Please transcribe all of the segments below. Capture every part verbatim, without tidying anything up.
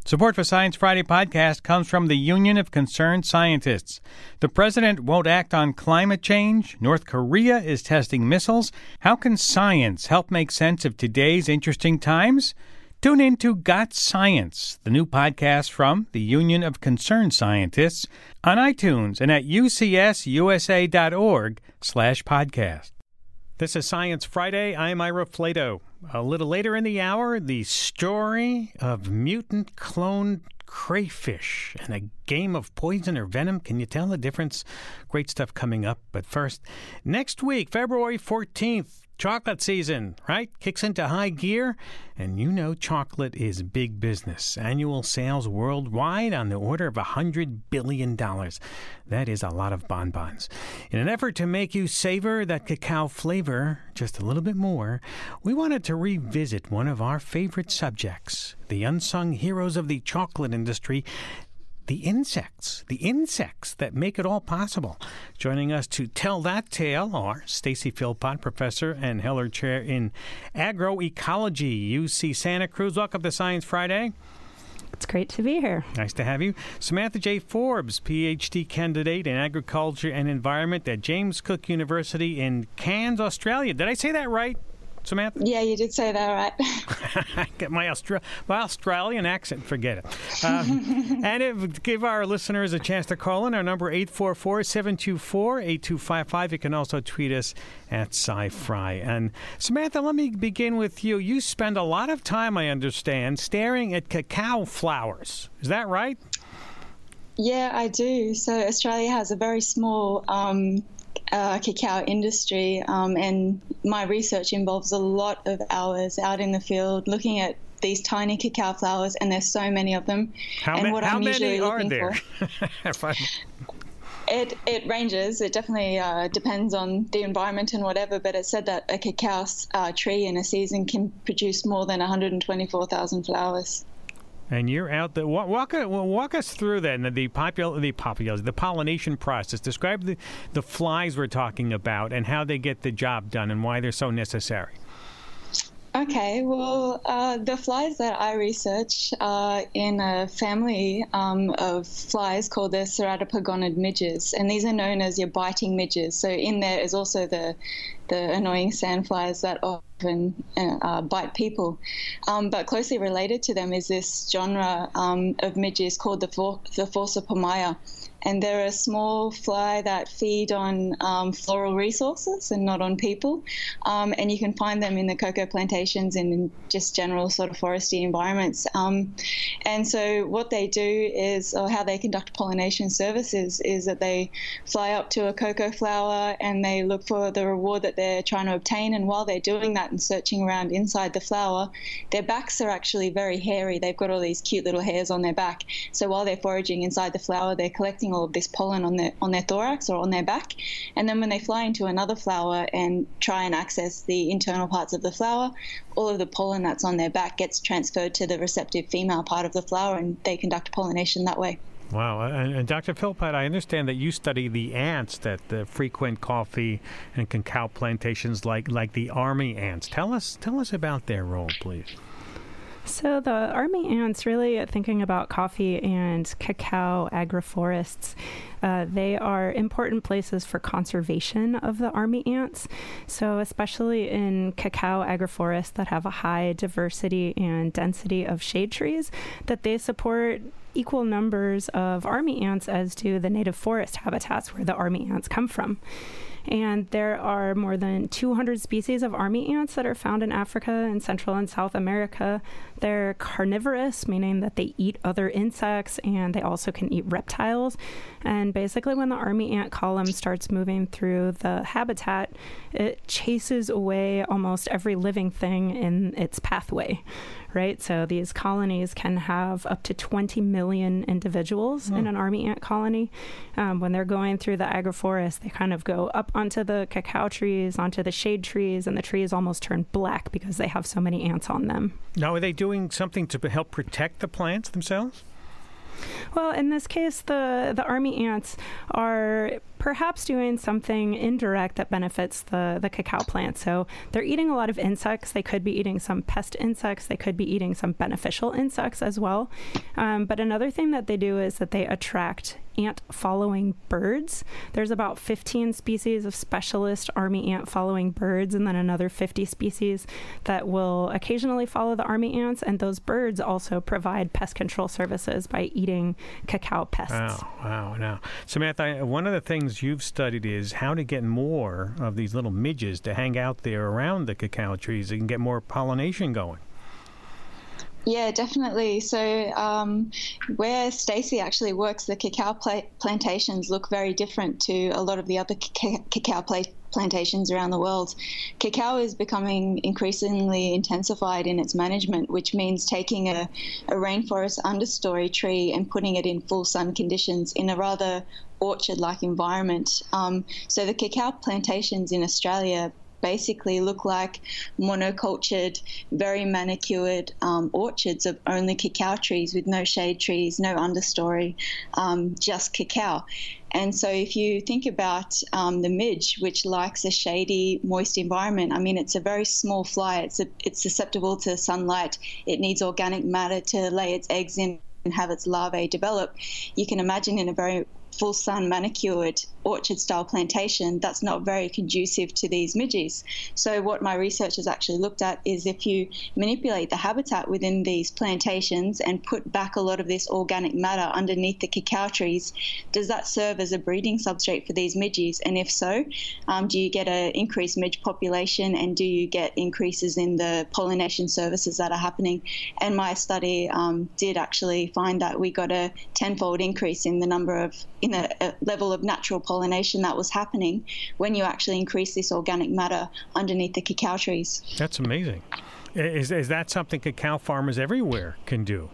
Support for Science Friday podcast comes from the Union of Concerned Scientists. The president won't act on climate change. North Korea is testing missiles. How can science help make sense of today's interesting times? Tune in to Got Science, the new podcast from the Union of Concerned Scientists, on iTunes and at ucsusa.org slash podcast. This is Science Friday. I'm Ira Flato. A little later in the hour, the story of mutant cloned crayfish and a game of poison or venom. Can you tell the difference? Great stuff coming up. But first, next week, February fourteenth, chocolate season, right? Kicks into high gear. And you know chocolate is big business. Annual sales worldwide on the order of one hundred billion dollars. That is a lot of bonbons. In an effort to make you savor that cacao flavor just a little bit more, we wanted to revisit one of our favorite subjects, the unsung heroes of the chocolate industry, the insects, the insects that make it all possible. Joining us to tell that tale are Stacy Philpott, professor and Heller Chair in Agroecology, U C Santa Cruz. Welcome to Science Friday. It's great to be here. Nice to have you. Samantha J. Forbes, P H D candidate in agriculture and environment at James Cook University in Cairns, Australia. Did I say that right, Samantha? Yeah, you did say that right. Get my, Austra- my Australian accent, forget it. Um, and if, give our listeners a chance to call in. Our number eight four four, seven two four, eight two five five. You can also tweet us at SciFri. And Samantha, let me begin with you. You spend a lot of time, I understand, staring at cacao flowers. Is that right? Yeah, I do. So Australia has a very small um Uh, cacao industry, um, and my research involves a lot of hours out in the field looking at these tiny cacao flowers, and there's so many of them. How, and ma- what how I'm many are looking there? For, it it ranges. It definitely uh, depends on the environment and whatever. But it said that a cacao uh, tree in a season can produce more than one hundred twenty-four thousand flowers. And you're out there. Walk, walk, walk us through that, and the popul, the population, the pollination process. Describe the, the flies we're talking about and how they get the job done and why they're so necessary. Okay, well, uh, the flies that I research are in a family um, of flies called the Ceratopogonid midges, and these are known as your biting midges. So in there is also the the annoying sandflies that often uh, bite people. Um, but closely related to them is this genre um, of midges called the, For- the Forcipomia. And they're a small fly that feed on um, floral resources and not on people. Um, and you can find them in the cocoa plantations and in just general sort of foresty environments. Um, and so what they do is, or how they conduct pollination services, is that they fly up to a cocoa flower and they look for the reward that they're trying to obtain. And while they're doing that and searching around inside the flower, their backs are actually very hairy. They've got all these cute little hairs on their back. So while they're foraging inside the flower, they're collecting all of this pollen on their on their thorax or on their back, and then when they fly into another flower and try and access the internal parts of the flower, all of the pollen that's on their back gets transferred to the receptive female part of the flower, and they conduct pollination that way. Wow. And, and Doctor Philpott, I understand that you study the ants that uh, frequent coffee and cacao plantations like like the army ants. Tell us tell us about their role, please. So the army ants, really thinking about coffee and cacao agroforests, uh, they are important places for conservation of the army ants. So especially in cacao agroforests that have a high diversity and density of shade trees, that they support equal numbers of army ants as do the native forest habitats where the army ants come from. And there are more than two hundred species of army ants that are found in Africa and Central and South America. They're carnivorous, meaning that they eat other insects, and they also can eat reptiles. And basically, when the army ant column starts moving through the habitat, it chases away almost every living thing in its pathway, right? So these colonies can have up to twenty million individuals mm. in an army ant colony. Um, when they're going through the agroforest, they kind of go up onto the cacao trees, onto the shade trees, and the trees almost turn black because they have so many ants on them. Now, are they doing something to help protect the plants themselves? Well, in this case, the, the army ants are perhaps doing something indirect that benefits the, the cacao plant. So they're eating a lot of insects. They could be eating some pest insects. They could be eating some beneficial insects as well. Um, but another thing that they do is that they attract ant-following birds. There's about fifteen species of specialist army ant-following birds, and then another fifty species that will occasionally follow the army ants, and those birds also provide pest control services by eating cacao pests. Wow, wow, wow. Samantha, one of the things you've studied is how to get more of these little midges to hang out there around the cacao trees and get more pollination going. Yeah, definitely. So um, where Stacey actually works, the cacao pla- plantations look very different to a lot of the other ca- cacao pla- plantations around the world. Cacao is becoming increasingly intensified in its management, which means taking a, a rainforest understory tree and putting it in full sun conditions in a rather orchard-like environment. Um, so the cacao plantations in Australia basically look like monocultured, very manicured um, orchards of only cacao trees with no shade trees, no understory, um, just cacao. And so if you think about um, the midge, which likes a shady, moist environment, I mean, it's a very small fly. It's, a, it's susceptible to sunlight. It needs organic matter to lay its eggs in and have its larvae develop. You can imagine in a very full sun manicured orchard style plantation, that's not very conducive to these midges. So what my research has actually looked at is if you manipulate the habitat within these plantations and put back a lot of this organic matter underneath the cacao trees, does that serve as a breeding substrate for these midges? And if so, um, do you get an increased midge population, and do you get increases in the pollination services that are happening? And my study um, did actually find that we got a tenfold increase in the number of in the uh, level of natural pollination that was happening when you actually increase this organic matter underneath the cacao trees. That's amazing. Is, is that something cacao farmers everywhere can do?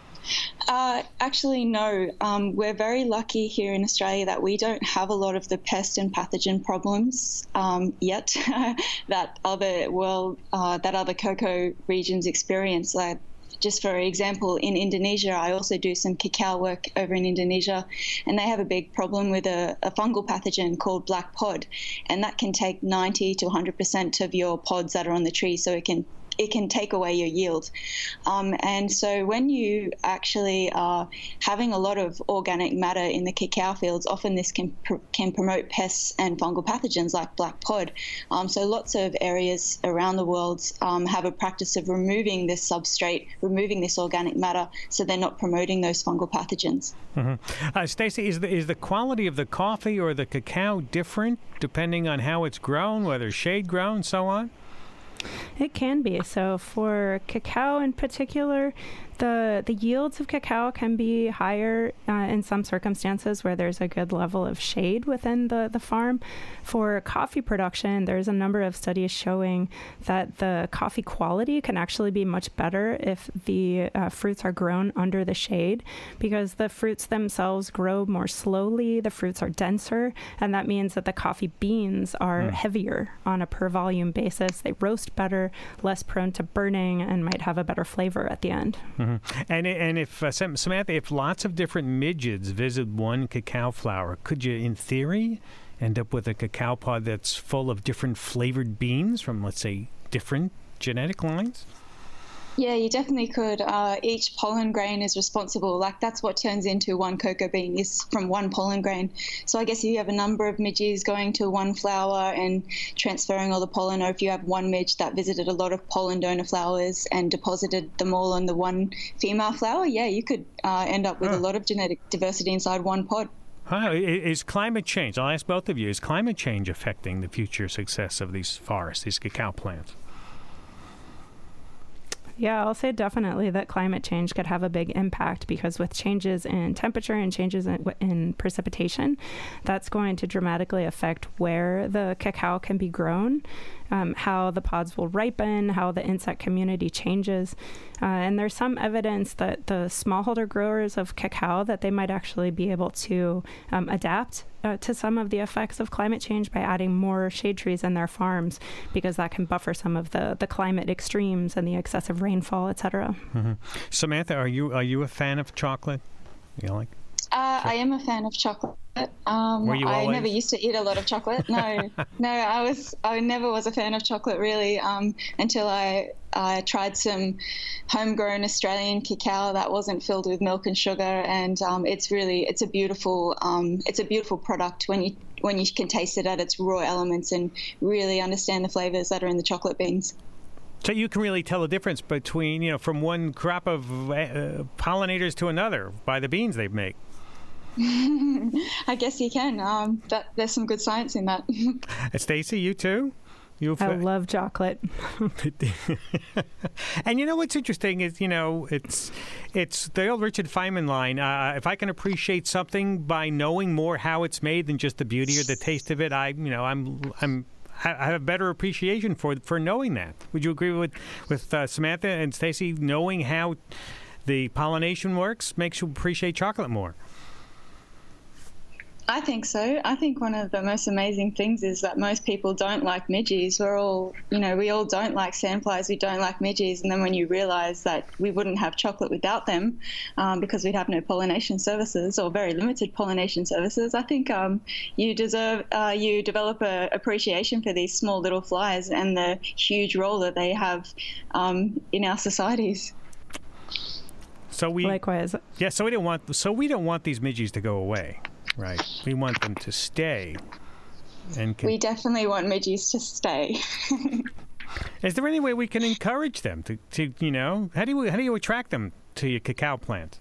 Uh, actually, no. Um, we're very lucky here in Australia that we don't have a lot of the pest and pathogen problems um, yet that other well uh, that other cocoa regions experience. Like, just for example, in Indonesia, I also do some cacao work over in Indonesia, and they have a big problem with a, a fungal pathogen called black pod, and that can take ninety to one hundred percent of your pods that are on the tree, so it can it can take away your yield. Um, and so when you actually are having a lot of organic matter in the cacao fields, often this can pr- can promote pests and fungal pathogens like black pod. Um, so lots of areas around the world um, have a practice of removing this substrate, removing this organic matter, so they're not promoting those fungal pathogens. Mm-hmm. Uh, Stacey, is the, is the quality of the coffee or the cacao different depending on how it's grown, whether shade grown, so on? It can be. So for cacao in particular, the the yields of cacao can be higher uh, in some circumstances where there's a good level of shade within the, the farm. For coffee production, there's a number of studies showing that the coffee quality can actually be much better if the uh, fruits are grown under the shade, because the fruits themselves grow more slowly, the fruits are denser, and that means that the coffee beans are mm. heavier on a per volume basis. They roast better, less prone to burning, and might have a better flavor at the end. Mm-hmm. And and if uh, Samantha, if lots of different midges visit one cacao flower, could you, in theory, end up with a cacao pod that's full of different flavored beans from, let's say, different genetic lines? Yeah, you definitely could. Uh, each pollen grain is responsible. Like, that's what turns into one cocoa bean, is from one pollen grain. So I guess if you have a number of midges going to one flower and transferring all the pollen, or if you have one midge that visited a lot of pollen donor flowers and deposited them all on the one female flower, yeah, you could uh, end up with oh. a lot of genetic diversity inside one pod. Huh. Is climate change, I'll ask both of you, is climate change affecting the future success of these forests, these cacao plants? Yeah, I'll say definitely that climate change could have a big impact, because with changes in temperature and changes in, in precipitation, that's going to dramatically affect where the cacao can be grown, um, how the pods will ripen, how the insect community changes. Uh, and there's some evidence that the smallholder growers of cacao, that they might actually be able to um, adapt Uh, to some of the effects of climate change by adding more shade trees in their farms, because that can buffer some of the, the climate extremes and the excessive rainfall, et cetera. Mm-hmm. Samantha, are you are you a fan of chocolate? You like? Uh, I am a fan of chocolate. Um, Were you I always? never used to eat a lot of chocolate. No, no, I was. I never was a fan of chocolate really um, until I I tried some homegrown Australian cacao that wasn't filled with milk and sugar, and um, it's really it's a beautiful um, it's a beautiful product when you when you can taste it at its raw elements and really understand the flavors that are in the chocolate beans. So you can really tell the difference between, you know, from one crop of uh, pollinators to another by the beans they make. I guess you can. Um, that, there's some good science in that. Stacey, you too? You've, I love chocolate. And you know what's interesting is, you know, it's it's the old Richard Feynman line. Uh, if I can appreciate something by knowing more how it's made than just the beauty or the taste of it, I, you know, I'm I'm I have a better appreciation for for knowing that. Would you agree with with uh, Samantha and Stacey? Knowing how the pollination works makes you appreciate chocolate more. I think so. I think one of the most amazing things is that most people don't like midges. We're all, you know, we all don't like sandflies. We don't like midges. And then when you realize that we wouldn't have chocolate without them um, because we'd have no pollination services or very limited pollination services, I think um, you deserve, uh, you develop a appreciation for these small little flies and the huge role that they have um, in our societies. So we Likewise. Yeah, so we don't want so we don't want these midges to go away. Right. We want them to stay. And con- we definitely want midges to stay. Is there any way we can encourage them to, to, you know, how do you how do you attract them to your cacao plant?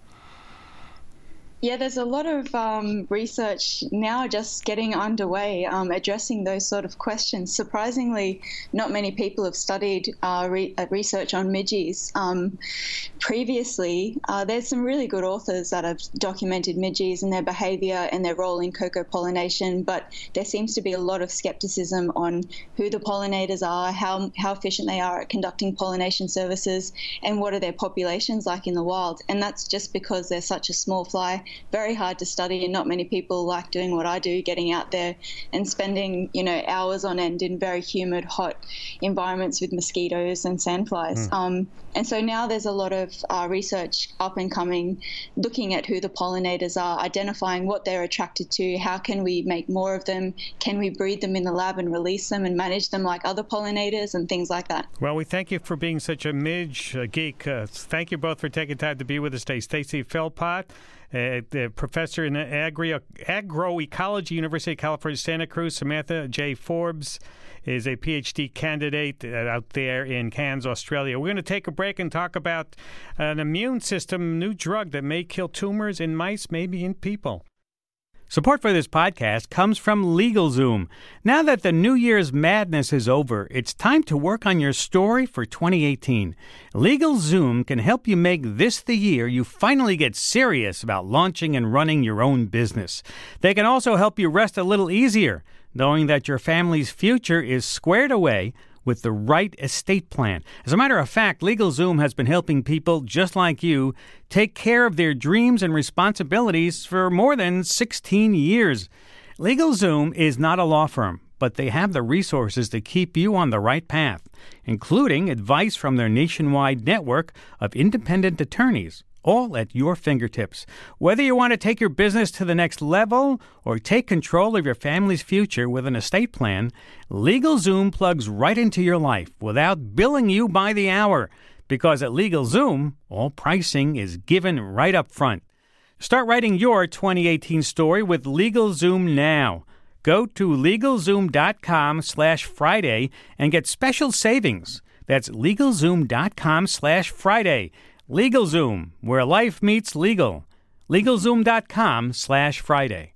Yeah, there's a lot of um, research now just getting underway um, addressing those sort of questions. Surprisingly, not many people have studied uh, re- uh, research on midges. Um, previously, uh, there's some really good authors that have documented midges and their behaviour and their role in cocoa pollination, but there seems to be a lot of skepticism on who the pollinators are, how, how efficient they are at conducting pollination services, and what are their populations like in the wild. And that's just because they're such a small fly. Very hard to study, and not many people like doing what I do, getting out there and spending, you know, hours on end in very humid, hot environments with mosquitoes and sandflies. Mm. Um, and so now there's a lot of uh, research up and coming, looking at who the pollinators are, identifying what they're attracted to, how can we make more of them, can we breed them in the lab and release them and manage them like other pollinators and things like that. Well, we thank you for being such a midge uh, geek. Uh, thank you both for taking time to be with us today. Stacey Philpott, Uh, the professor in agri- agroecology, University of California, Santa Cruz. Samantha J. Forbes is a P H D candidate uh, out there in Cairns, Australia. We're going to take a break and talk about an immune system new drug that may kill tumors in mice, maybe in people. Support for this podcast comes from LegalZoom. Now that the New Year's madness is over, it's time to work on your story for twenty eighteen. LegalZoom can help you make this the year you finally get serious about launching and running your own business. They can also help you rest a little easier, knowing that your family's future is squared away with the right estate plan. As a matter of fact, LegalZoom has been helping people just like you take care of their dreams and responsibilities for more than sixteen years. LegalZoom is not a law firm, but they have the resources to keep you on the right path, including advice from their nationwide network of independent attorneys, all at your fingertips. Whether you want to take your business to the next level or take control of your family's future with an estate plan, LegalZoom plugs right into your life without billing you by the hour, because at LegalZoom, all pricing is given right up front. Start writing your twenty eighteen story with LegalZoom now. Go to LegalZoom.com slash Friday and get special savings. That's LegalZoom.com slash Friday. LegalZoom, where life meets legal. LegalZoom.com slash Friday.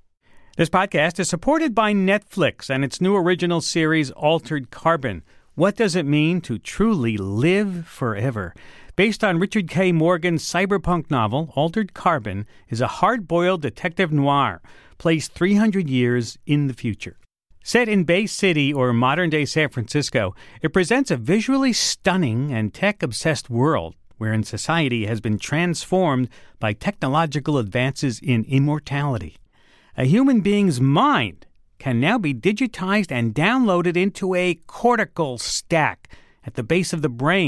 This podcast is supported by Netflix and its new original series, Altered Carbon. What does it mean to truly live forever? Based on Richard K. Morgan's cyberpunk novel, Altered Carbon is a hard-boiled detective noir placed three hundred years in the future. Set in Bay City or modern-day San Francisco, it presents a visually stunning and tech-obsessed world wherein society has been transformed by technological advances in immortality. A human being's mind can now be digitized and downloaded into a cortical stack at the base of the brain,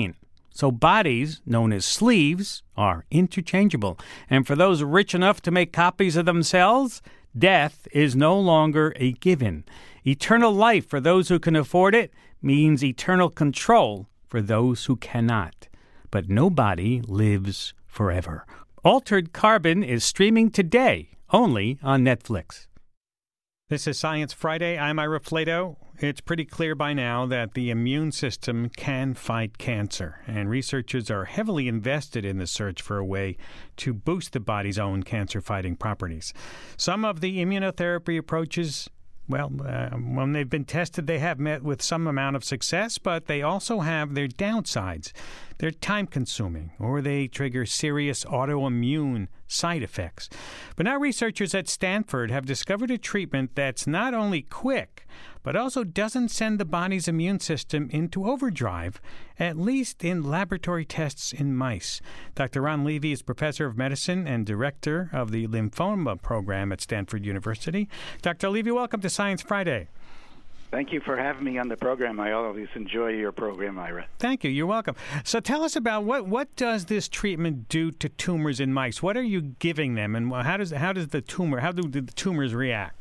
So bodies, known as sleeves, are interchangeable. And for those rich enough to make copies of themselves, death is no longer a given. Eternal life for those who can afford it means eternal control for those who cannot. But nobody lives forever. Altered Carbon is streaming today, only on Netflix. This is Science Friday. I'm Ira Flato. It's pretty clear by now that the immune system can fight cancer, and researchers are heavily invested in the search for a way to boost the body's own cancer-fighting properties. Some of the immunotherapy approaches, well, uh, when they've been tested, they have met with some amount of success, but they also have their downsides. They're time-consuming, or they trigger serious autoimmune side effects. But now researchers at Stanford have discovered a treatment that's not only quick, but also doesn't send the body's immune system into overdrive, at least in laboratory tests in mice. Doctor Ron Levy is professor of medicine and director of the lymphoma program at Stanford University. Doctor Levy, welcome to Science Friday. Thank you for having me on the program. I always enjoy your program, Ira. Thank you. You're welcome. So tell us about what, what does this treatment do to tumors in mice? What are you giving them, and how does how does the tumor how do the tumors react?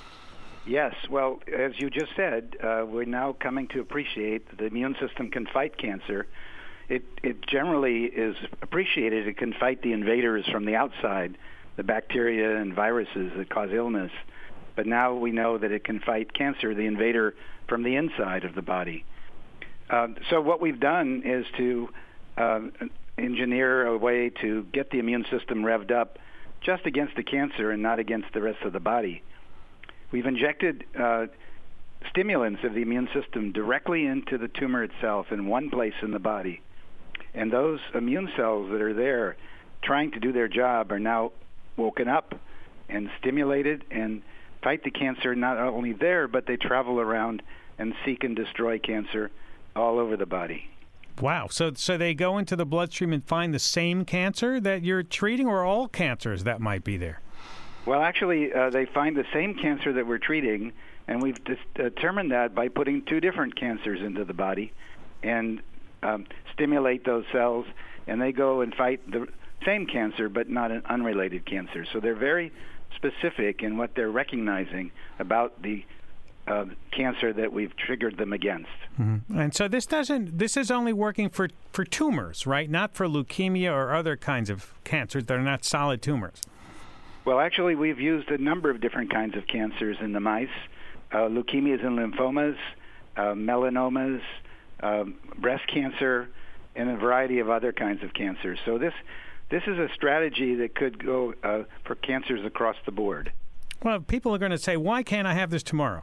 Yes. Well, as you just said, uh, we're now coming to appreciate that the immune system can fight cancer. It it generally is appreciated. It can fight the invaders from the outside, the bacteria and viruses that cause illness. But now we know that it can fight cancer, the invader, from the inside of the body. Uh, so what we've done is to uh, engineer a way to get the immune system revved up just against the cancer and not against the rest of the body. We've injected uh, stimulants of the immune system directly into the tumor itself in one place in the body. And those immune cells that are there trying to do their job are now woken up and stimulated and fight the cancer not only there, but they travel around and seek and destroy cancer all over the body. Wow. So so they go into the bloodstream and find the same cancer that you're treating, or all cancers that might be there? Well, actually, uh, they find the same cancer that we're treating, and we've dis- determined that by putting two different cancers into the body and um, stimulate those cells, and they go and fight the same cancer, but not an unrelated cancer. So they're very specific in what they're recognizing about the uh, cancer that we've triggered them against. Mm-hmm. And so this doesn't. This is only working for, for tumors, right? Not for leukemia or other kinds of cancers that are not solid tumors. Well, actually, we've used a number of different kinds of cancers in the mice: uh, leukemias and lymphomas, uh, melanomas, uh, breast cancer, and a variety of other kinds of cancers. So this. This is a strategy that could go uh, for cancers across the board. Well, people are going to say, why can't I have this tomorrow?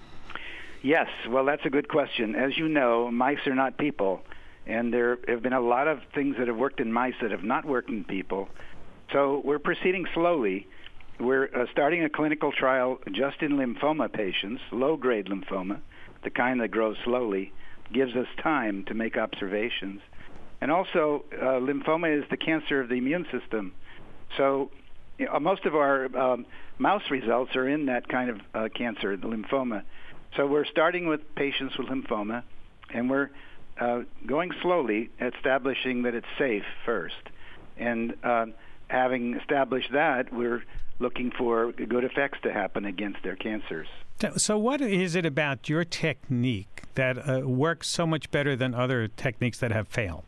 Yes, well, that's a good question. As you know, mice are not people, and there have been a lot of things that have worked in mice that have not worked in people. So we're proceeding slowly. We're uh, starting a clinical trial just in lymphoma patients, low-grade lymphoma, the kind that grows slowly, gives us time to make observations. And also, uh, lymphoma is the cancer of the immune system. So you know, most of our um, mouse results are in that kind of uh, cancer, the lymphoma. So we're starting with patients with lymphoma, and we're uh, going slowly, establishing that it's safe first. And uh, having established that, we're looking for good effects to happen against their cancers. So what is it about your technique that uh, works so much better than other techniques that have failed?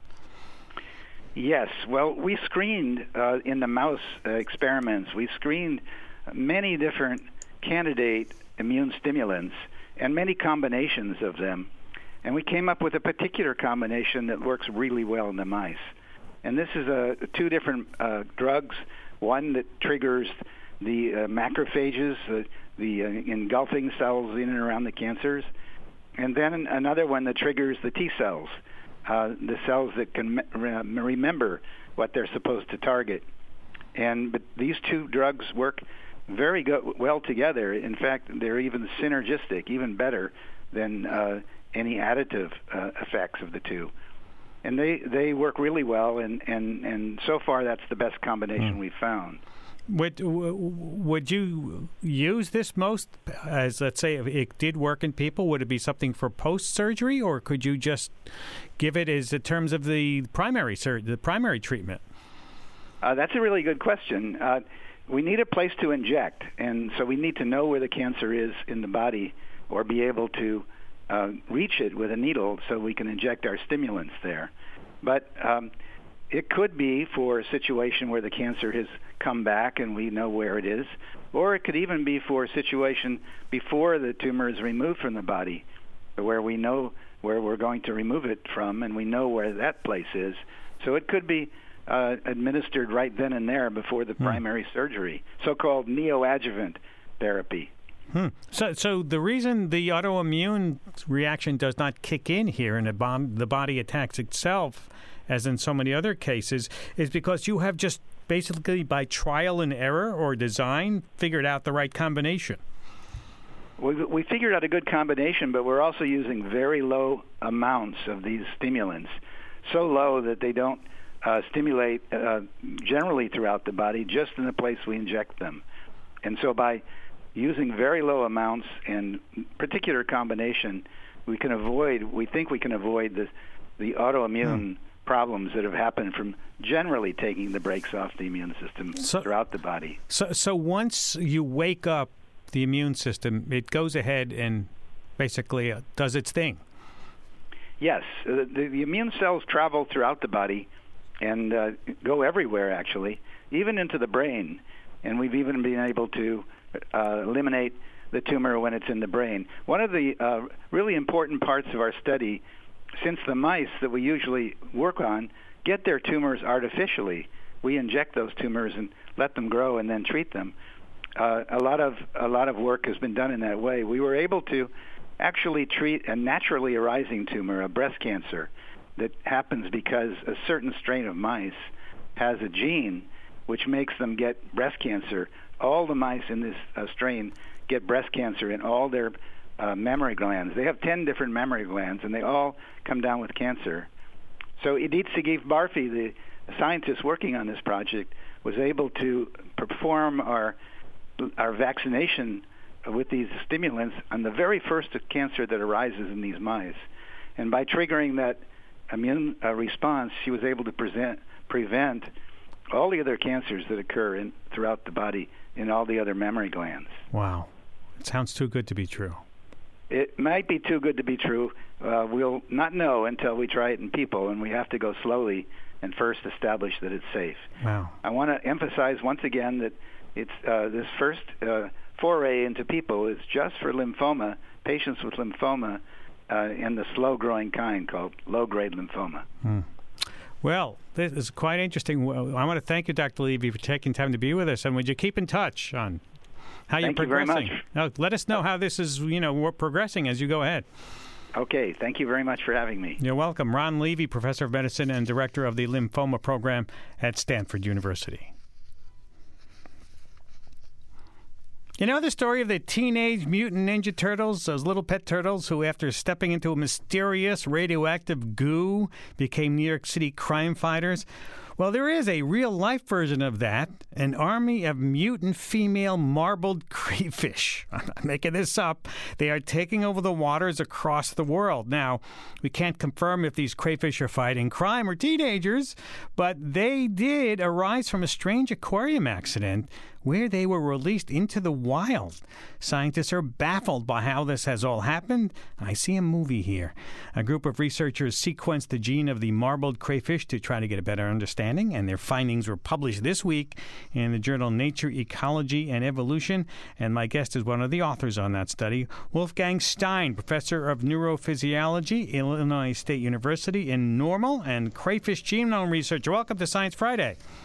Yes. Well, we screened uh, in the mouse uh, experiments, we screened many different candidate immune stimulants and many combinations of them. And we came up with a particular combination that works really well in the mice. And this is uh, two different uh, drugs, one that triggers the uh, macrophages, uh, the uh, engulfing cells in and around the cancers, and then another one that triggers the T cells. Uh, the cells that can me- remember what they're supposed to target. And but these two drugs work very go- well together. In fact, they're even synergistic, even better than uh, any additive uh, effects of the two. and they, they work really well, and, and, and so far that's the best combination mm. we've found. Would would you use this most as, let's say, if it did work in people? Would it be something for post-surgery, or could you just give it as in terms of the primary sur- the primary treatment? Uh, that's a really good question. Uh, we need a place to inject, and so we need to know where the cancer is in the body, or be able to uh, reach it with a needle so we can inject our stimulants there. But um, it could be for a situation where the cancer has come back and we know where it is, or it could even be for a situation before the tumor is removed from the body, where we know where we're going to remove it from and we know where that place is. So it could be uh, administered right then and there before the hmm. primary surgery, so-called neoadjuvant therapy. Hmm. So, so the reason the autoimmune reaction does not kick in here and the, bomb, the body attacks itself, as in so many other cases, is because you have just basically by trial and error or design figured out the right combination. We, we figured out a good combination, but we're also using very low amounts of these stimulants, so low that they don't uh, stimulate uh, generally throughout the body, just in the place we inject them. And so by using very low amounts and particular combination, we can avoid, we think we can avoid the, the autoimmune hmm. problems that have happened from generally taking the brakes off the immune system so, throughout the body. So, so once you wake up the immune system, it goes ahead and basically uh, does its thing. Yes, uh, the, the immune cells travel throughout the body and uh, go everywhere, actually, even into the brain. And we've even been able to uh, eliminate the tumor when it's in the brain. One of the uh, really important parts of our study, since the mice that we usually work on get their tumors artificially, we inject those tumors and let them grow and then treat them. Uh, a lot of a lot of work has been done in that way. We were able to actually treat a naturally arising tumor, a breast cancer, that happens because a certain strain of mice has a gene which makes them get breast cancer. All the mice in this uh, strain get breast cancer in all their uh, mammary glands. They have ten different mammary glands, and they all come down with cancer. So Idit Segev Barfi, the scientist working on this project, was able to perform our our vaccination with these stimulants on the very first cancer that arises in these mice. And by triggering that immune uh, response, she was able to present, prevent all the other cancers that occur in, throughout the body in all the other mammary glands. Wow. It sounds too good to be true. It might be too good to be true. Uh, we'll not know until we try it in people, and we have to go slowly and first establish that it's safe. Wow. I want to emphasize once again that it's uh, this first uh, foray into people is just for lymphoma, patients with lymphoma uh, in the slow-growing kind called low-grade lymphoma. Hmm. Well, this is quite interesting. I want to thank you, Doctor Levy, for taking time to be with us. And would you keep in touch on how you're thank progressing? You very much. Now, let us know how this is, you know, progressing as you go ahead. Okay. Thank you very much for having me. You're welcome. Ron Levy, Professor of Medicine and Director of the Lymphoma Program at Stanford University. You know the story of the Teenage Mutant Ninja Turtles, those little pet turtles who, after stepping into a mysterious radioactive goo, became New York City crime fighters? Well, there is a real-life version of that, an army of mutant female marbled crayfish. I'm not making this up. They are taking over the waters across the world. Now, we can't confirm if these crayfish are fighting crime or teenagers, but they did arise from a strange aquarium accident where they were released into the wild. Scientists are baffled by how this has all happened. I see a movie here. A group of researchers sequenced the gene of the marbled crayfish to try to get a better understanding, and their findings were published this week in the journal Nature, Ecology, and Evolution. And my guest is one of the authors on that study, Wolfgang Stein, professor of neurophysiology, Illinois State University in Normal, and crayfish genome researcher. Welcome to Science Friday.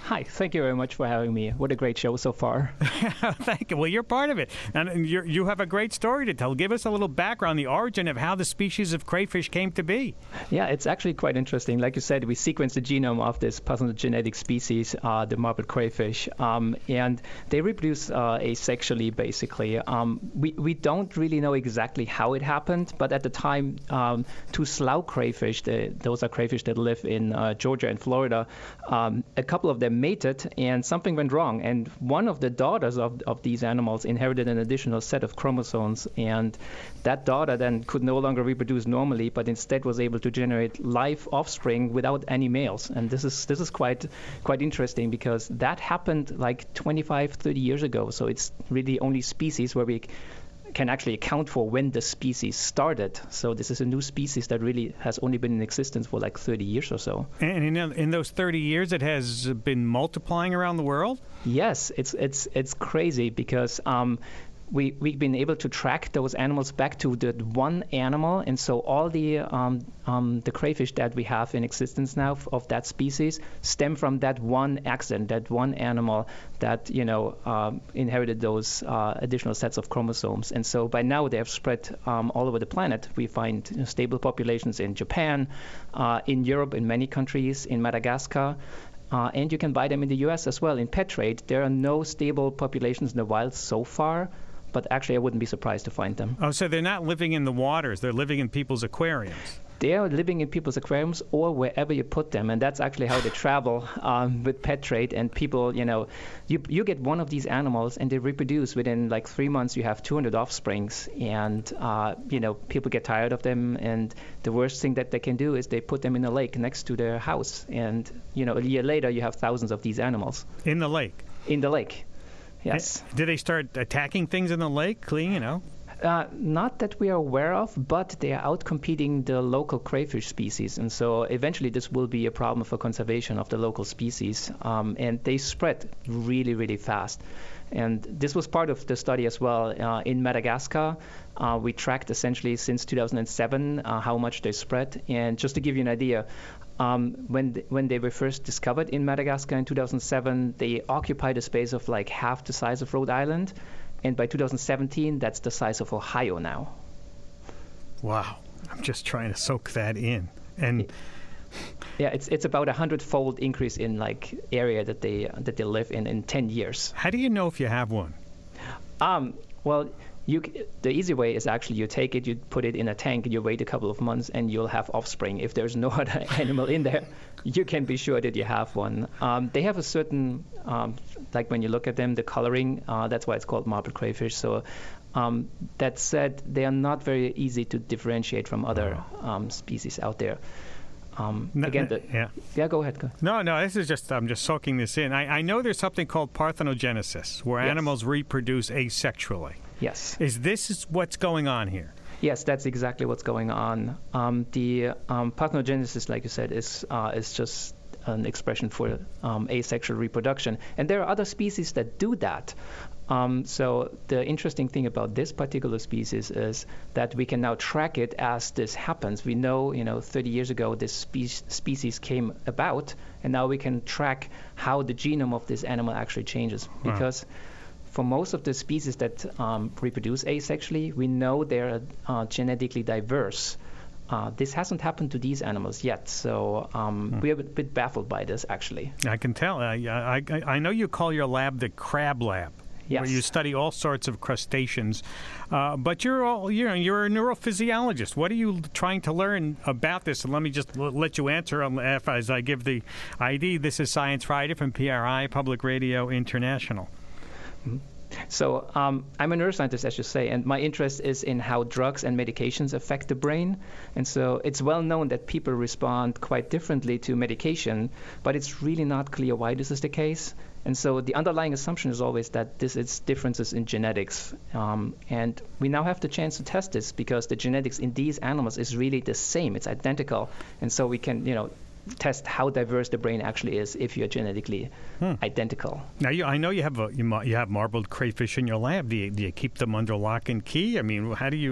Hi, thank you very much for having me. What a great show so far. Thank you. Well, you're part of it. And you're, you have a great story to tell. Give us a little background, the origin of how the species of crayfish came to be. Yeah, it's actually quite interesting. Like you said, we sequenced the genome of this parthenogenetic species, uh, the marbled crayfish, um, and they reproduce uh, asexually, basically. Um, we, we don't really know exactly how it happened, but at the time, um, two slough crayfish, the, those are crayfish that live in uh, Georgia and Florida, um, a couple of them mated, and something went wrong. And one of the daughters of, of these animals inherited an additional set of chromosomes, and that daughter then could no longer reproduce normally, but instead was able to generate live offspring without any males. And this is this is quite quite interesting, because that happened like twenty-five, thirty years ago. So it's really only species where we can actually account for when the species started. So this is a new species that really has only been in existence for like thirty years or so. And in, in those thirty years, it has been multiplying around the world? Yes, it's it's it's crazy, because um, we, we've been able to track those animals back to the one animal. And so all the um, um, the crayfish that we have in existence now of, of that species stem from that one accident, that one animal that, you know, um, inherited those uh, additional sets of chromosomes. And so by now they have spread um, all over the planet. We find you know, stable populations in Japan, uh, in Europe, in many countries, in Madagascar. Uh, and you can buy them in the U S as well in pet trade. There are no stable populations in the wild so far, but actually I wouldn't be surprised to find them. Oh, so they're not living in the waters. They're living in people's aquariums. They are living in people's aquariums or wherever you put them, and that's actually how they travel um, with pet trade. And people, you know, you you get one of these animals and they reproduce within like three months. You have two hundred offsprings, and uh, you know, people get tired of them. And the worst thing that they can do is they put them in a lake next to their house, and you know, a year later you have thousands of these animals in the lake. In the lake, yes. Did they start attacking things in the lake? Clean, you know. Uh, not that we are aware of, but they are outcompeting the local crayfish species. And so eventually this will be a problem for conservation of the local species. Um, and they spread really, really fast. And this was part of the study as well. Uh, in Madagascar, uh, we tracked essentially since two thousand seven uh, how much they spread. And just to give you an idea, um, when, th- when they were first discovered in Madagascar in two thousand seven, they occupied a space of like half the size of Rhode Island. And by two thousand seventeen, that's the size of Ohio now. Wow. I'm just trying to soak that in. And yeah, it's it's about a hundred-fold increase in like area that they that they live in in ten years. How do you know if you have one? Um, well, you the easy way is actually you take it, you put it in a tank, and you wait a couple of months, and you'll have offspring. If there's no other animal in there, you can be sure that you have one. Um, they have a certain, um, like when you look at them, the coloring, uh, that's why it's called marbled crayfish. So um, that said, they are not very easy to differentiate from other um, species out there. Um, no, again, the, yeah. yeah, go ahead. Go. No, no, this is just, I'm just soaking this in. I, I know there's something called parthenogenesis, where yes. animals reproduce asexually. Yes. Is this what's going on here? Yes, that's exactly what's going on. Um, the um, parthenogenesis, like you said, is uh, is just an expression for um, asexual reproduction. And there are other species that do that. Um, so the interesting thing about this particular species is that we can now track it as this happens. We know, you know, thirty years ago this spe- species came about, and now we can track how the genome of this animal actually changes. Wow. Because for most of the species that um, reproduce asexually, we know they're uh, genetically diverse. Uh, this hasn't happened to these animals yet, so um, hmm. we're a bit baffled by this, actually. I can tell. I, I, I know you call your lab the Crab Lab. Yes. Where you study all sorts of crustaceans, uh, but you're all you know you're a neurophysiologist. What are you trying to learn about this? And let me just l- let you answer as I give the I D. This is Science Friday from P R I, Public Radio International. Mm-hmm. So um, I'm a neuroscientist, as you say, and my interest is in how drugs and medications affect the brain. And so it's well known that people respond quite differently to medication, but it's really not clear why this is the case. And so the underlying assumption is always that this is differences in genetics. Um, and we now have the chance to test this because the genetics in these animals is really the same. It's identical. And so we can, you know, test how diverse the brain actually is if you're genetically hmm. identical. Now, you, I know you have a, you, you have marbled crayfish in your lab. Do you, do you keep them under lock and key? I mean, how do you...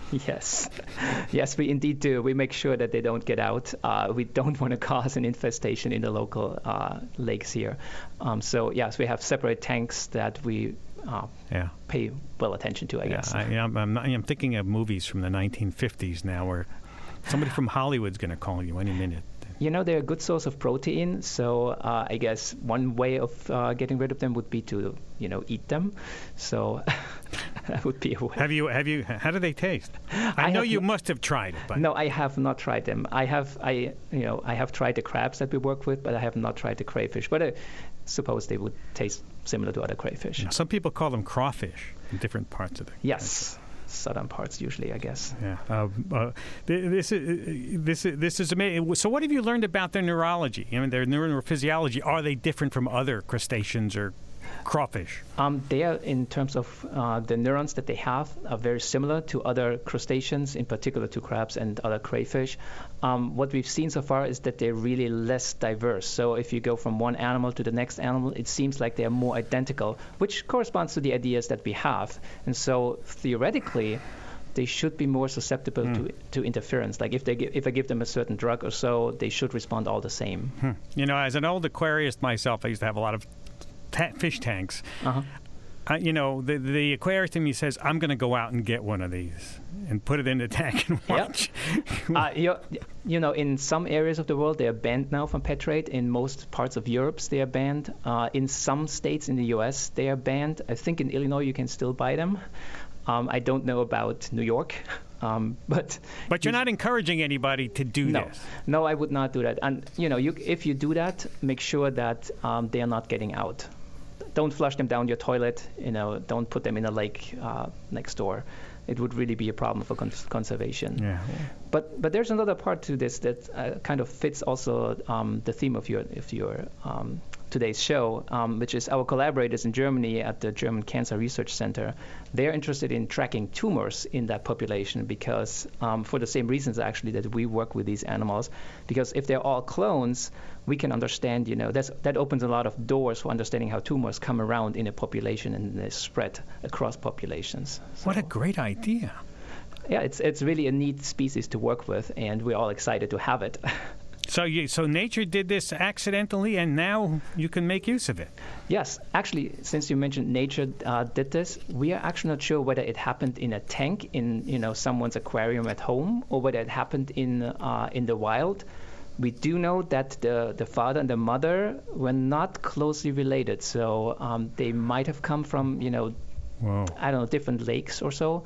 Yes. Yes, we indeed do. We make sure that they don't get out. Uh, we don't want to cause an infestation in the local uh, lakes here. Um, so, yes, we have separate tanks that we uh, yeah. pay well attention to, I yeah, guess. I, I'm, I'm, not, I'm thinking of movies from the nineteen fifties now where somebody from Hollywood's going to call you any minute. You know, they're a good source of protein, so uh, I guess one way of uh, getting rid of them would be to, you know, eat them. So that would be a way. Have you, have you, how do they taste? I, I know you must have tried it. But. No, I have not tried them. I have, I, you know, I have tried the crabs that we work with, but I have not tried the crayfish. But I suppose they would taste similar to other crayfish. Now, some people call them crawfish in different parts of the Yes. country. Southern parts usually, I guess. Yeah. Uh, uh, this is this is this is amazing. So, what have you learned about their neurology? I mean, their neurophysiology. Are they different from other crustaceans or crawfish? Um, they are, in terms of uh, the neurons that they have, are very similar to other crustaceans, in particular to crabs and other crayfish. Um, what we've seen so far is that they're really less diverse. So if you go from one animal to the next animal, it seems like they're more identical, which corresponds to the ideas that we have. And so theoretically, they should be more susceptible mm. to to interference. Like if they give, if I give them a certain drug or so, they should respond all the same. Hmm. You know, as an old aquarist myself, I used to have a lot of Ta- fish tanks. Uh-huh. Uh, you know, the the aquarist in me says, I'm going to go out and get one of these and put it in the tank and watch. Yep. uh, you, you know, in some areas of the world, they are banned now from pet trade. In most parts of Europe, they are banned. Uh, in some states in the U S, they are banned. I think in Illinois, you can still buy them. Um, I don't know about New York. Um, but but you're not encouraging anybody to do no, this. No, I would not do that. And, you know, you, if you do that, make sure that um, they are not getting out. Don't flush them down your toilet. You know, don't put them in a lake uh, next door. It would really be a problem for cons- conservation. Yeah. But but there's another part to this that uh, kind of fits also um, the theme of your of your um, today's show, um, which is our collaborators in Germany at the German Cancer Research Center. They're interested in tracking tumors in that population because um, for the same reasons actually that we work with these animals. Because if they're all clones, we can understand, you know, that's, that opens a lot of doors for understanding how tumors come around in a population and they spread across populations. So, what a great idea. Yeah, it's it's really a neat species to work with, and we're all excited to have it. So you, so nature did this accidentally, and now you can make use of it. Yes, actually, since you mentioned nature uh, did this, we are actually not sure whether it happened in a tank in you know someone's aquarium at home, or whether it happened in uh, in the wild. We do know that the the father and the mother were not closely related, so um, they might have come from you know Whoa. I don't know different lakes or so.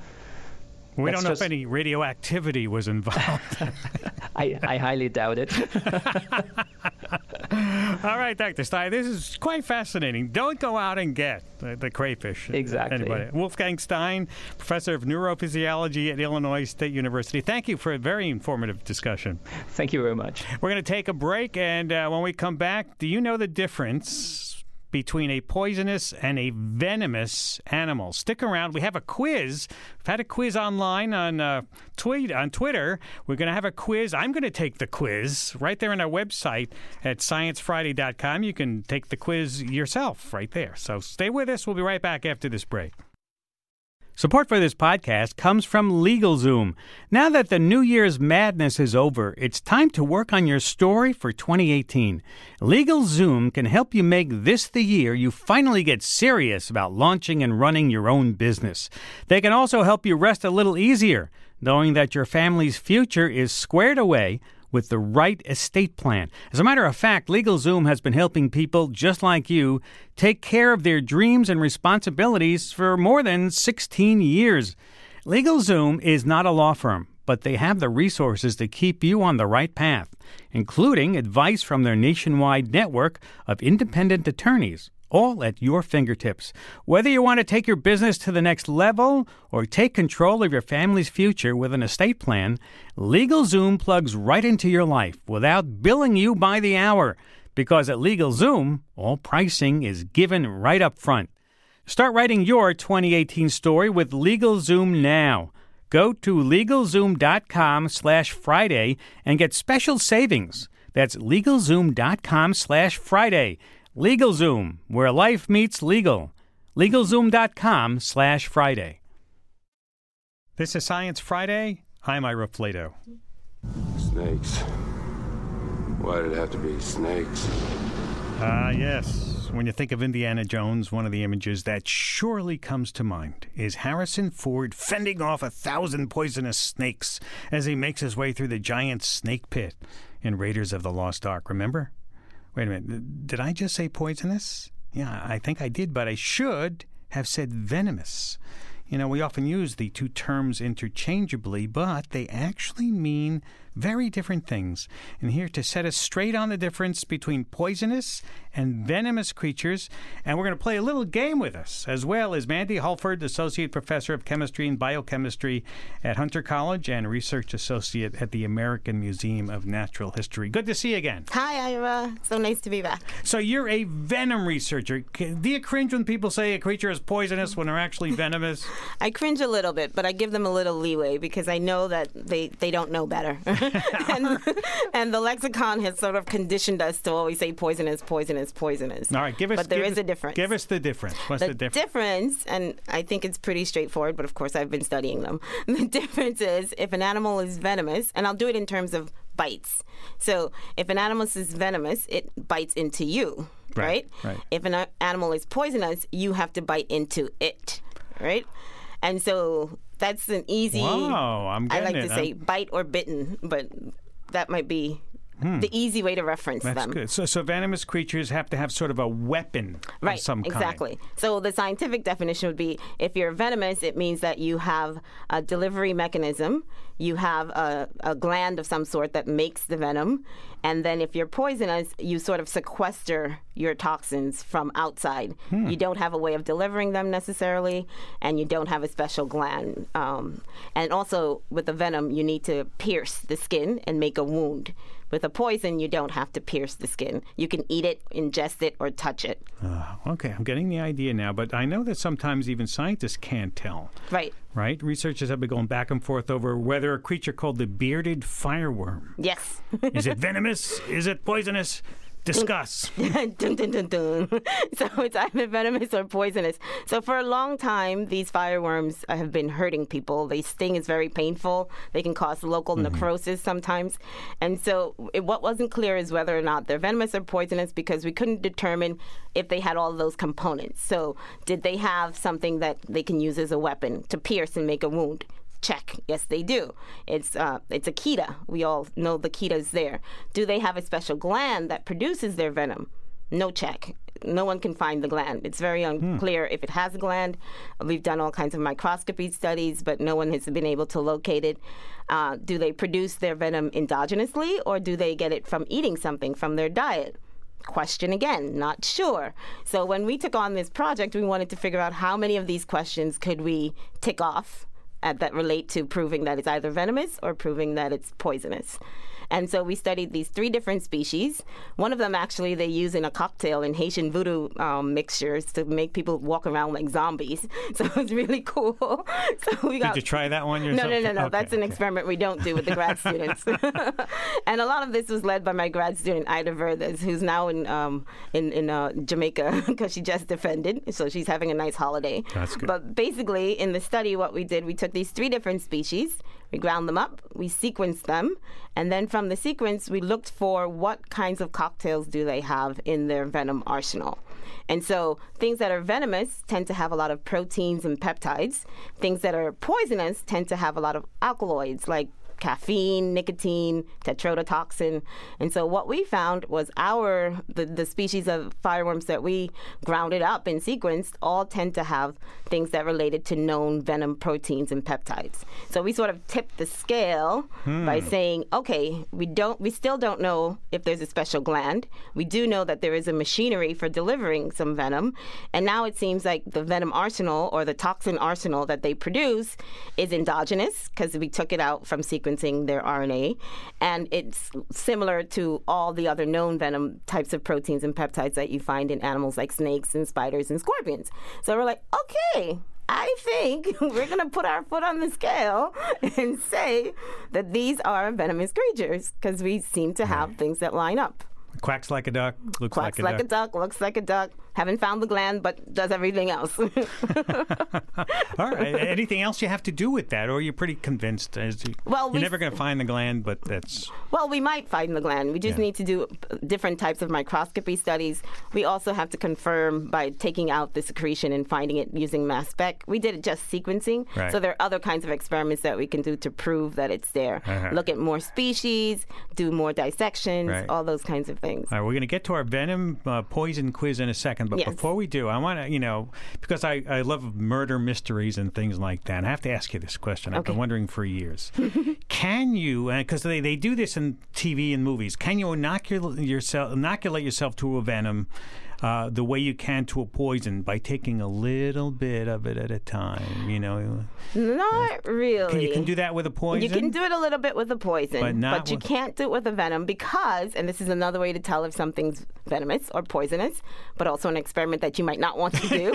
We That's don't know just... if any radioactivity was involved. I, I highly doubt it. All right, Doctor Stein, this is quite fascinating. Don't go out and get the, the crayfish. Exactly. Anybody. Wolfgang Stein, professor of neurophysiology at Illinois State University. Thank you for a very informative discussion. Thank you very much. We're going to take a break, and uh, when we come back, do you know the difference between a poisonous and a venomous animal? Stick around. We have a quiz. We've had a quiz online on uh, tweet on Twitter. We're going to have a quiz. I'm going to take the quiz right there on our website at science friday dot com. You can take the quiz yourself right there. So stay with us. We'll be right back after this break. Support for this podcast comes from LegalZoom. Now that the New Year's madness is over, it's time to work on your story for twenty eighteen. LegalZoom can help you make this the year you finally get serious about launching and running your own business. They can also help you rest a little easier, knowing that your family's future is squared away with the right estate plan. As a matter of fact, LegalZoom has been helping people just like you take care of their dreams and responsibilities for more than sixteen years. LegalZoom is not a law firm, but they have the resources to keep you on the right path, including advice from their nationwide network of independent attorneys, all at your fingertips. Whether you want to take your business to the next level or take control of your family's future with an estate plan, LegalZoom plugs right into your life without billing you by the hour, because at LegalZoom, all pricing is given right up front. Start writing your twenty eighteen story with LegalZoom now. Go to LegalZoom.com slash Friday and get special savings. That's LegalZoom.com slash Friday. LegalZoom, where life meets legal. LegalZoom.com slash Friday. This is Science Friday. I'm Ira Flato. Snakes. Why did it have to be snakes? Ah, uh, yes. When you think of Indiana Jones, one of the images that surely comes to mind is Harrison Ford fending off a thousand poisonous snakes as he makes his way through the giant snake pit in Raiders of the Lost Ark. Remember? Wait a minute. Did I just say poisonous? Yeah, I think I did, but I should have said venomous. You know, we often use the two terms interchangeably, but they actually mean very different things. And here to set us straight on the difference between poisonous and venomous creatures, and we're going to play a little game with us, as well as Mandy Hulford, Associate Professor of Chemistry and Biochemistry at Hunter College and Research Associate at the American Museum of Natural History. Good to see you again. Hi, Ira. So nice to be back. So you're a venom researcher. Do you cringe when people say a creature is poisonous when they're actually venomous? I cringe a little bit, but I give them a little leeway because I know that they, they don't know better. and, and the lexicon has sort of conditioned us to always say poisonous, poisonous, poisonous. All right, give us. But there give is us, a difference. Give us the difference. What's the, the difference? difference, and I think it's pretty straightforward, but of course I've been studying them. The difference is if an animal is venomous, and I'll do it in terms of bites. So if an animal is venomous, it bites into you, right? Right. right. If an animal is poisonous, you have to bite into it, right? And so that's an easy. Wow, I'm getting I like it. to say I'm... bite or bitten, but that might be hmm. the easy way to reference That's them. That's good. So, so venomous creatures have to have sort of a weapon right, of some kind. Exactly. So the scientific definition would be if you're venomous, it means that you have a delivery mechanism, you have a, a gland of some sort that makes the venom, and then if you're poisonous, you sort of sequester your toxins from outside. Hmm. You don't have a way of delivering them necessarily, and you don't have a special gland. Um, and also, with the venom, you need to pierce the skin and make a wound. With a poison, you don't have to pierce the skin. You can eat it, ingest it, or touch it. Uh, okay, I'm getting the idea now, but I know that sometimes even scientists can't tell. Right. Right? Researchers have been going back and forth over whether a creature called the bearded fireworm. Yes. Is it venomous? Is it poisonous? Discuss. dun, dun, dun, dun. So it's either venomous or poisonous. So for a long time, these fireworms have been hurting people. They sting is very painful. They can cause local mm-hmm. necrosis sometimes. And so it, what wasn't clear is whether or not they're venomous or poisonous because we couldn't determine if they had all of those components. So did they have something that they can use as a weapon to pierce and make a wound? Check. Yes, they do. It's uh, it's a cheta. We all know the cheta is there. Do they have a special gland that produces their venom? No check. No one can find the gland. It's very unclear hmm. if it has a gland. We've done all kinds of microscopy studies, but no one has been able to locate it. Uh, do they produce their venom endogenously, or do they get it from eating something from their diet? Question again, not sure. So when we took on this project, we wanted to figure out how many of these questions could we tick off Uh, that relate to proving that it's either venomous or proving that it's poisonous. And so we studied these three different species. One of them, actually, they use in a cocktail in Haitian voodoo um, mixtures to make people walk around like zombies. So it was really cool. So we got, Did you try that one yourself? No, no, no, no. Okay, That's an okay. experiment we don't do with the grad students. And a lot of this was led by my grad student, Ida Verdes, who's now in um, in, in uh, Jamaica because she just defended. So she's having a nice holiday. That's good. But basically, in the study, what we did, we took these three different species, we ground them up, we sequenced them, and then from the sequence, we looked for what kinds of cocktails do they have in their venom arsenal. And so things that are venomous tend to have a lot of proteins and peptides. Things that are poisonous tend to have a lot of alkaloids like caffeine, nicotine, tetrodotoxin. And so what we found was our, the, the species of fireworms that we grounded up and sequenced all tend to have things that related to known venom proteins and peptides. So we sort of tipped the scale hmm. by saying, okay, we don't, we still don't know if there's a special gland. We do know that there is a machinery for delivering some venom. And now it seems like the venom arsenal or the toxin arsenal that they produce is endogenous because we took it out from sequencing their R N A, and it's similar to all the other known venom types of proteins and peptides that you find in animals like snakes and spiders and scorpions. So we're like, okay, I think we're going to put our foot on the scale and say that these are venomous creatures because we seem to have things that line up. Quacks like a duck, looks Quacks like a like duck. a duck, looks like a duck. Haven't found the gland, but does everything else. All right. Anything else you have to do with that, or you're pretty convinced? As you, well, you're we, never going to find the gland, but that's... Well, we might find the gland. We just Yeah. need to do different types of microscopy studies. We also have to confirm by taking out the secretion and finding it using mass spec. We did it just sequencing. Right. So there are other kinds of experiments that we can do to prove that it's there. Uh-huh. Look at more species, do more dissections, Right. all those kinds of things. All right, we're going to get to our venom uh, poison quiz in a second, but Yes. before we do, I want to, you know, because I, I love murder mysteries and things like that, and I have to ask you this question. I've Okay. been wondering for years. Can you, because they, they do this in T V and movies, can you inoculate yourself, inoculate yourself to a venom uh, the way you can to a poison by taking a little bit of it at a time, you know? Not really. Can, you can do that with a poison? You can do it a little bit with a poison, But not you with- can't do it with a venom because, and this is another way to tell if something's venomous or poisonous, but also an experiment that you might not want to do.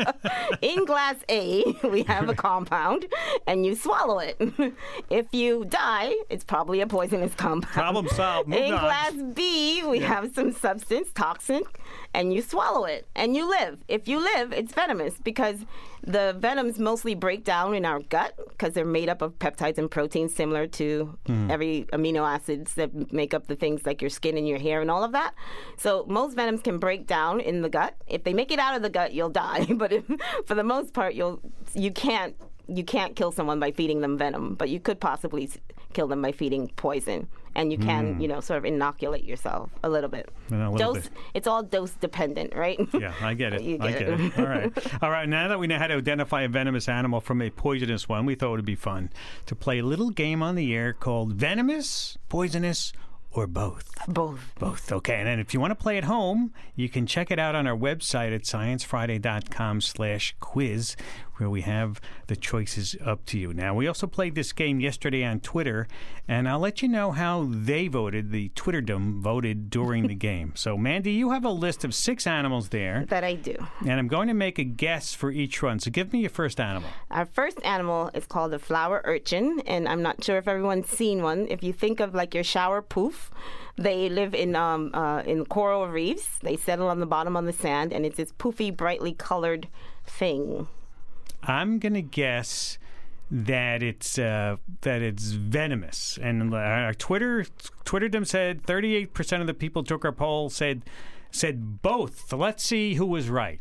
In glass A, we have a compound, and you swallow it. If you die, it's probably a poisonous compound. Problem solved. Move In on. glass B, we have some substance, toxin, and you swallow it, and you live. If you live, it's venomous because the venoms mostly break down in our gut because they're made up of peptides and proteins similar to Mm. every amino acids that make up the things like your skin and your hair and all of that. So most venoms can break down in the gut. If they make it out of the gut, you'll die. But if, for the most part, you'll you can't you can't kill someone by feeding them venom, but you could possibly s- kill them by feeding poison. And you can, you know, sort of inoculate yourself a little bit. Mm. A little dose, bit. It's all dose dependent, right? Yeah, I get it. You I get get it. it. All right. All right. Now that we know how to identify a venomous animal from a poisonous one, we thought it would be fun to play a little game on the air called Venomous, Poisonous, or Both. Both. Both. Okay. And then if you want to play at home, you can check it out on our website at science friday dot com slash quiz, where we have the choices up to you. Now, we also played this game yesterday on Twitter, and I'll let you know how they voted, the Twitterdom voted during the game. So, Mandy, you have a list of six animals there, That I do. and I'm going to make a guess for each one. So give me your first animal. Our first animal is called a flower urchin, and I'm not sure if everyone's seen one. If you think of like your shower poof, they live in um, uh, in coral reefs. They settle on the bottom on the sand, and it's this poofy, brightly colored thing. I'm going to guess that it's uh, that it's venomous. And our Twitter Twitterdom said thirty-eight percent of the people took our poll said said both. So let's see who was right.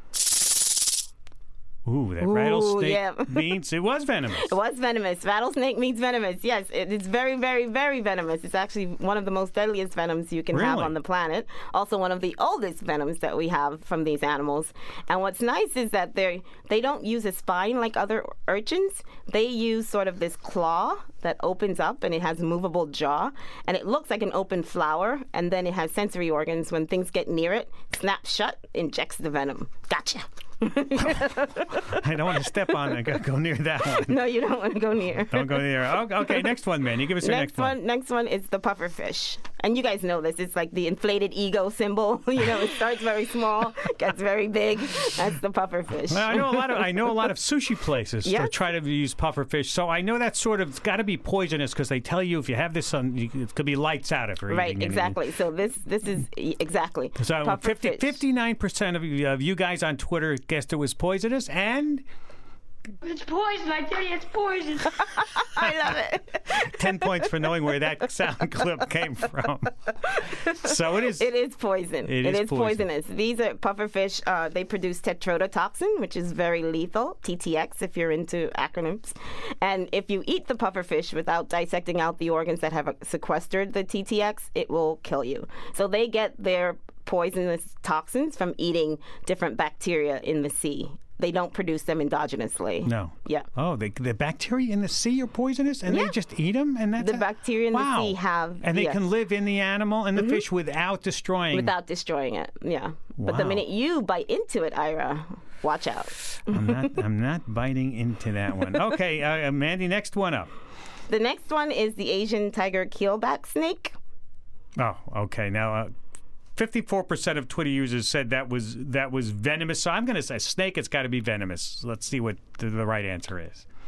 Ooh, that Ooh, rattlesnake yeah. means it was venomous. It was venomous. Rattlesnake means venomous. Yes, it, it's very, very, very venomous. It's actually one of the most deadliest venoms you can have Really? on the planet. Also, one of the oldest venoms that we have from these animals. And what's nice is that they they don't use a spine like other urchins. They use sort of this claw that opens up, and it has a movable jaw, and it looks like an open flower. And then it has sensory organs. When things get near it, snaps shut, injects the venom. Gotcha. I don't want to step on it. Go, go near that one. No, you don't want to go near. Don't go near. Oh, okay, next one, man. You give us your Next next, one, next one is the pufferfish. And you guys know this. It's like the inflated ego symbol. You know, it starts very small, gets very big. That's the pufferfish. Well, I know a lot of I know a lot of sushi places Yes. that try to use pufferfish, so I know that sort of got to be poisonous because they tell you if you have this on, you, it could be lights out if you're Right, eating it. exactly. So this this is e- exactly. So fifty, Pufferfish. fifty-nine percent of you, of you guys on Twitter guessed it was poisonous, and It's poison. I tell you, it's poison. I love it. ten points for knowing where that sound clip came from. So it is. It is poison. It it is is, poison. poisonous. These are pufferfish. Uh, they produce tetrodotoxin, which is very lethal. T T X, if you're into acronyms. And if you eat the pufferfish without dissecting out the organs that have uh, sequestered the T T X, it will kill you. So they get their poisonous toxins from eating different bacteria in the sea. They don't produce them endogenously. No. Yeah. Oh, they, the bacteria in the sea are poisonous, and Yeah. they just eat them, and that's The bacteria in the wow. sea have- and they yes. can live in the animal and the fish without destroying. Without destroying it. Yeah. But the Wow. minute you bite into it, Ira, watch out. I'm not. I'm not biting into that one. Okay, uh, Mandy, next one up. The next one is the Asian tiger keelback snake. Oh, okay. Now, uh, fifty-four percent of Twitter users said that was that was venomous. So I'm going to say snake. It's got to be venomous. Let's see what the, the right answer is.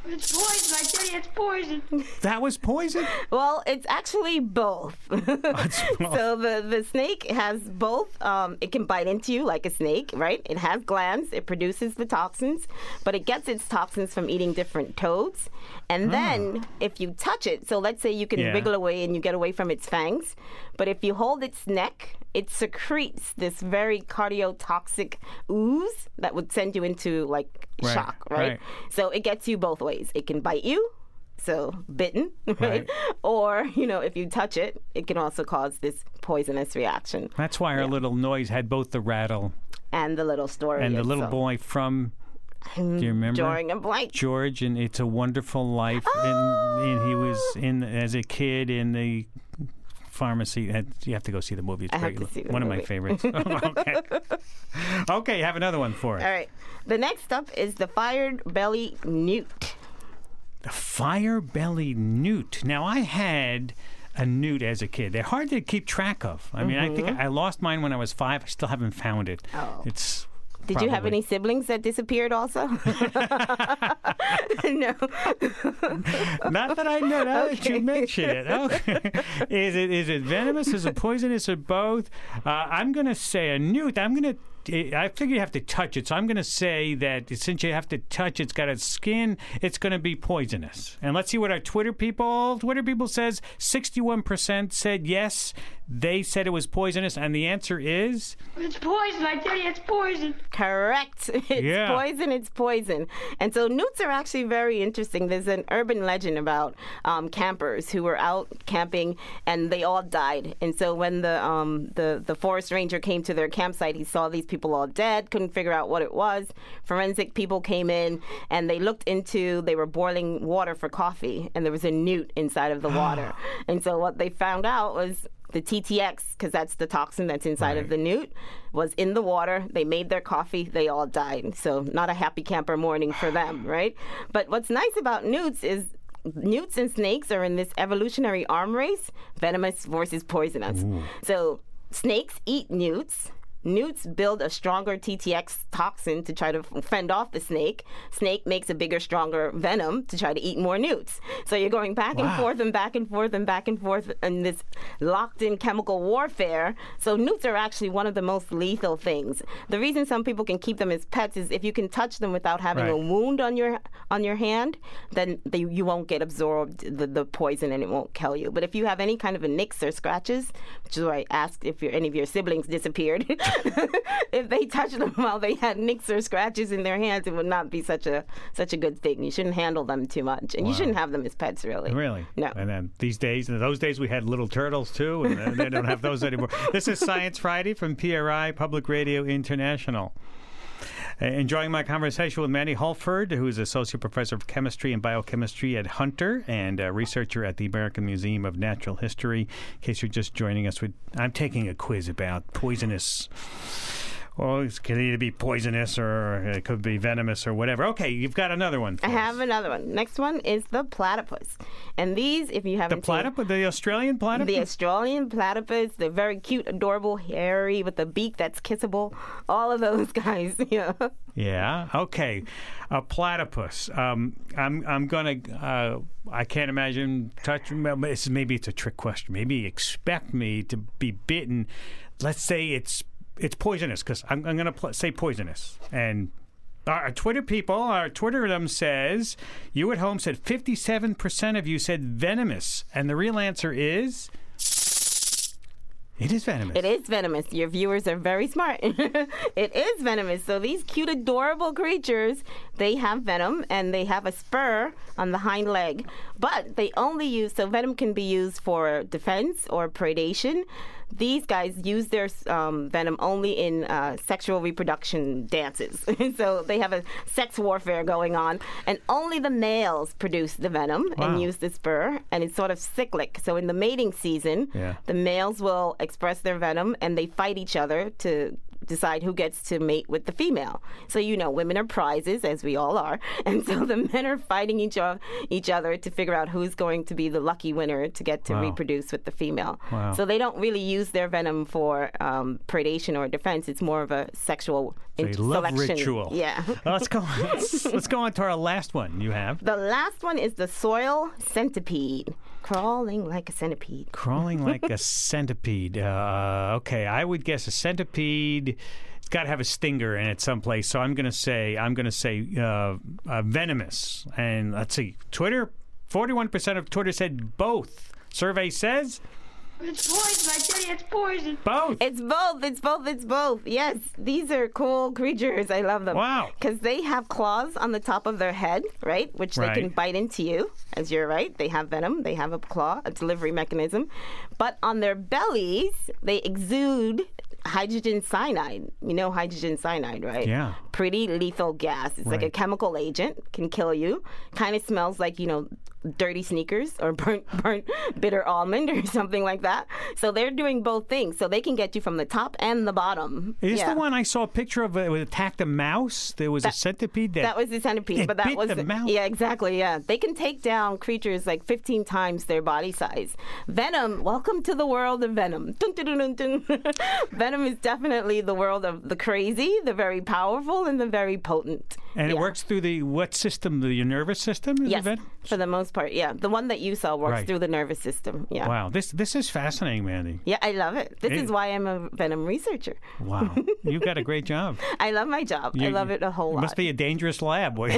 It's poison. I tell you, it's poison. That was poison? Well, it's actually both. It's both. So the, the snake has both. Um, it can bite into you like a snake, right? It has glands. It produces the toxins, but it gets its toxins from eating different toads. And then if you touch it, so let's say you can Yeah. wriggle away and you get away from its fangs, but if you hold its neck, it secretes this very cardiotoxic ooze that would send you into like Right, shock, right? right. So it gets you both ways. It can bite you, so bitten, right? Right. Or, you know, if you touch it, it can also cause this poisonous reaction. That's why our little noise had both the rattle And the little story. and the is, little so- boy from, do you remember? Drawing a blank. George, and It's a Wonderful Life. Oh! And, and he was in as a kid in the pharmacy. You have to go see the movie. It's I have great. to see the One of my movie. favorites. okay. Okay, have another one for us. All right. The next up is the fired belly newt. The fire belly newt. Now, I had a newt as a kid. They're hard to keep track of. I mean, I think I lost mine when I was five. I still haven't found it. Oh. It's Did you have probably- any siblings that disappeared also? No. Not that I know. Now that you mention it, okay. Is it is it venomous? Is it poisonous? Or both? Uh, I'm going to say a newt. I'm going to. I figure you have to touch it, so I'm going to say that since you have to touch it, it's got a skin, it's going to be poisonous. And let's see what our Twitter people, Twitter people says. sixty-one percent said yes, they said it was poisonous, and the answer is It's poison. I tell you, it's poison. Correct. It's Yeah. poison. It's poison. And so newts are actually very interesting. There's an urban legend about um, campers who were out camping and they all died. And so when the um, the the forest ranger came to their campsite, he saw these people all dead. Couldn't figure out what it was. Forensic people came in and they looked into. They were boiling water for coffee, and there was a newt inside of the water. And so what they found out was the T T X, because that's the toxin that's inside of Right. the newt, was in the water. They made their coffee. They all died. So not a happy camper morning for them, right? But what's nice about newts is newts and snakes are in this evolutionary arm race, venomous versus poisonous. So snakes eat newts. Newts build a stronger T T X toxin to try to fend off the snake. Snake makes a bigger, stronger venom to try to eat more newts. So you're going back and Wow. forth and back and forth and back and forth in this locked-in chemical warfare. So newts are actually one of the most lethal things. The reason some people can keep them as pets is if you can touch them without having a Right. wound on your on your hand, then they, you won't get absorbed the, the poison and it won't kill you. But if you have any kind of a nicks or scratches, which is why I asked if your, any of your siblings disappeared, if they touched them while they had nicks or scratches in their hands, it would not be such a such a good thing. You shouldn't handle them too much, and you Wow. shouldn't have them as pets, really. Really? No. And then these days, in those days, we had little turtles too, and uh, they don't have those anymore. This is Science Friday from P R I, Public Radio International. Uh, enjoying my conversation with Mandy Holford, who is Associate Professor of Chemistry and Biochemistry at Hunter and a researcher at the American Museum of Natural History. In case you're just joining us, with, I'm taking a quiz about poisonous. Well, it could either be poisonous or it could be venomous or whatever. Okay, you've got another one. For I have us. another one. Next one is the platypus, and these, if you The haven't seen- platypus, the Australian platypus. The Australian platypus, they're very cute, adorable, hairy, with a beak that's kissable. All of those guys, yeah. Yeah. Okay. A platypus. Um, I'm. I'm gonna. Uh, I can't imagine touching. well, it's- Maybe it's a trick question. Maybe expect me to be bitten. Let's say it's it's poisonous because I'm, I'm gonna pl- say poisonous. And our, our Twitter people, our Twitter them says you at home said fifty-seven percent of you said venomous, and the real answer is. It is venomous. It is venomous. Your viewers are very smart. It is venomous. So these cute, adorable creatures, they have venom and they have a spur on the hind leg. But they only use, so venom can be used for defense or predation. These guys use their um, venom only in uh, sexual reproduction dances. So they have a sex warfare going on. And only the males produce the venom Wow. and use the spur. And it's sort of cyclic. So in the mating season, Yeah. the males will express their venom and they fight each other to decide who gets to mate with the female. So, you know, women are prizes, as we all are. And so the men are fighting each, o- each other to figure out who's going to be the lucky winner to get to Wow. reproduce with the female. Wow. So they don't really use their venom for um, predation or defense. It's more of a sexual So int- a love selection. ritual. Yeah. Well, let's go. Let's, let's go on to our last one. You have The last one is the soil centipede, crawling like a centipede. crawling like a centipede. Uh, okay, I would guess a centipede. It's got to have a stinger in it someplace. So I'm going to say I'm going to say uh, uh, venomous. And let's see, Twitter. forty-one percent of Twitter said both. Survey says It's poison. I tell you, it's poison. both. It's both. It's both. It's both. Yes, these are cool creatures. I love them. Wow. Because they have claws on the top of their head, right? Which Right. they can bite into you, as you're right. They have venom. They have a claw, a delivery mechanism. But on their bellies, they exude hydrogen cyanide. You know hydrogen cyanide, right? Yeah. Pretty lethal gas. It's like a Right. chemical agent, can kill you. Kind of smells like, you know, dirty sneakers or burnt, burnt bitter almond or something like that. So they're doing both things. So they can get you from the top and the bottom. Is yeah. the one I saw a picture of? It attacked a mouse. There was a centipede that. That was the centipede, It but that bit was the mouse. yeah, exactly. Yeah, they can take down creatures like fifteen times their body size. Venom. Welcome to the world of venom. Dun, dun, dun, dun, dun. Venom is definitely the world of the crazy, the very powerful, and the very potent. and it Yeah. works through the what system? The your nervous system? Is Yes, it venom? for the most part. Yeah, the one that you saw works Right. through the nervous system. Yeah. Wow, this this is fascinating, Mandy. Yeah, I love it. This It- is why I'm a venom researcher. Wow, you got a great job. I love my job. I You- love it a whole It lot. must be a dangerous lab. Boy.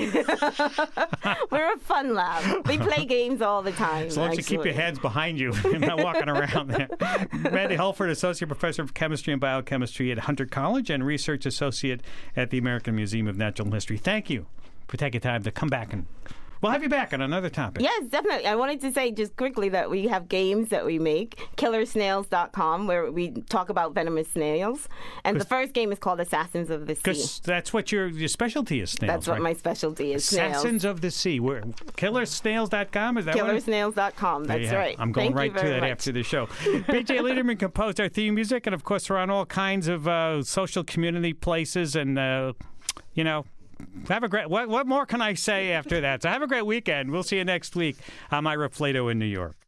We're a fun lab. We play games all the time. As long as you keep your actually. hands behind you and not walking around there. Mandy Hulford, Associate Professor of Chemistry and Biochemistry at Hunter College and Research Associate at the American Museum of Natural History. Thank you for taking time to come back, and we'll have you back on another topic. Yes, definitely. I wanted to say just quickly that we have games that we make, killer snails dot com, where we talk about venomous snails. And the first game is called Assassins of the Sea. Because that's what your, your specialty is, snails, That's what right? my specialty is, snails. Assassins of the Sea. We're, killer snails dot com, is that killer what? snails dot com. There you That's have it. right. I'm going Thank right you to very that much. after the show. B J Liederman composed our theme music, and of course, we're on all kinds of uh, social community places, and uh, you know. Have a great. What, what more can I say after that? So have a great weekend. We'll see you next week. I'm Ira Flato in New York.